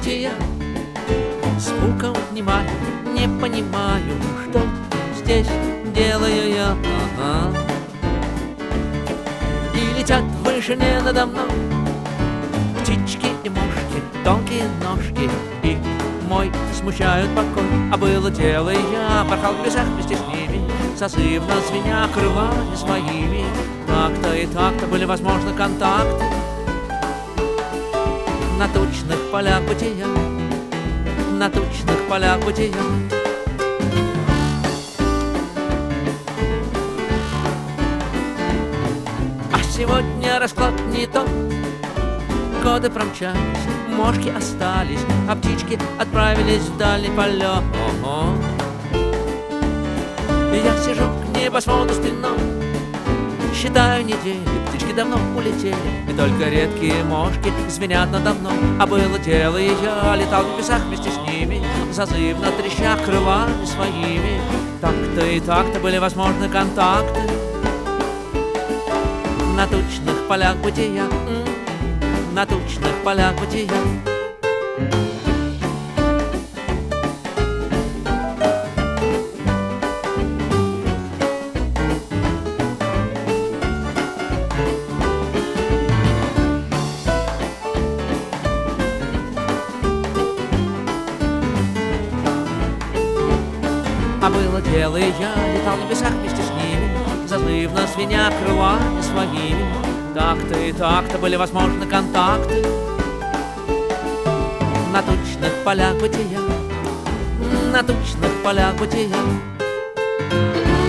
бытия. Звуком внимаю, не понимаю, что здесь делаю я. И летят в вышине надо мной птички и мошки, тонкие ножки, и мой смущают покой. А было дело, и я порхал в небесах вместе с ними, созывно звеня крылами своими. Так-то и так-то были возможны контакты на тучных полях бытия, на тучных полях бытия. А сегодня расклад не тот. Годы промчались, мошки остались, а птички отправились в дальний полет. И я сижу к небосводу спиной, считаю недели, птички давно улетели, и только редкие мошки звенят надо мной. А было дело, и я летал в небесах вместе с ними, зазывно треща крылами своими. Так-то и так-то были возможны контакты на тучных полях бытия, на тучных полях бытия. А было дело, и я летал в небесах вместе с ними, зазывно звеня крылами своими. Так-то и так-то были возможны контакты на тучных полях бытия, на тучных полях бытия.